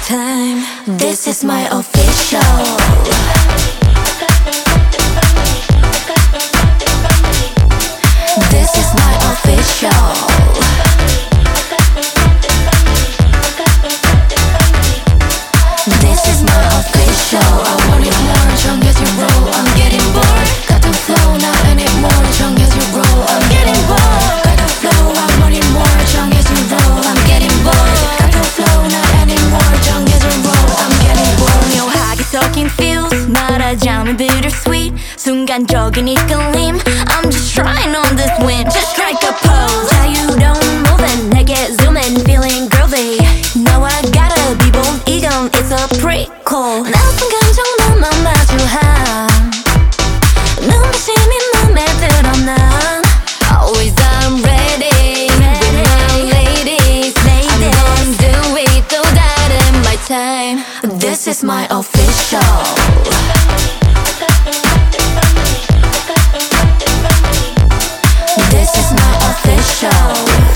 time. This is my official. This is my official. This is my official. I want it more, 정해진 role. I'm getting bored. Got the flow, not anymore. 정해진 role. I'm getting bored. Got the flow, I want it more, 정해진 role. I'm getting bored. Got the flow, not anymore. 정해진 role. I'm getting bored. 묘하게 섞인 feels 말하자면 bittersweet 순간적인 이끌림 I'm just trying on this wind Just strike a pose 자유로운 moving 내게 zoom in feeling groovy Now I gotta be bold 이건 it's a prequel 나쁜 감정만 마주한 눈부심이 맘에 들어 난 Always I'm ready With my ladies I'm gonna do it 또 다른 my time This is my official. This is my official.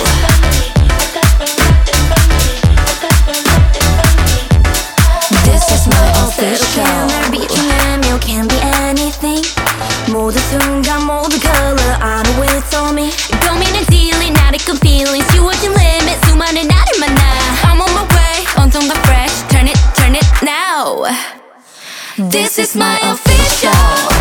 This is my official. 날 비추는 you can be anything 모든 순간 모든 color I know it's on me 고민은 dealing 나를 그 feeling 씌워진 limit 수많은 나를 만나 I'm on my way 온통 더 fresh turn it now This is my official.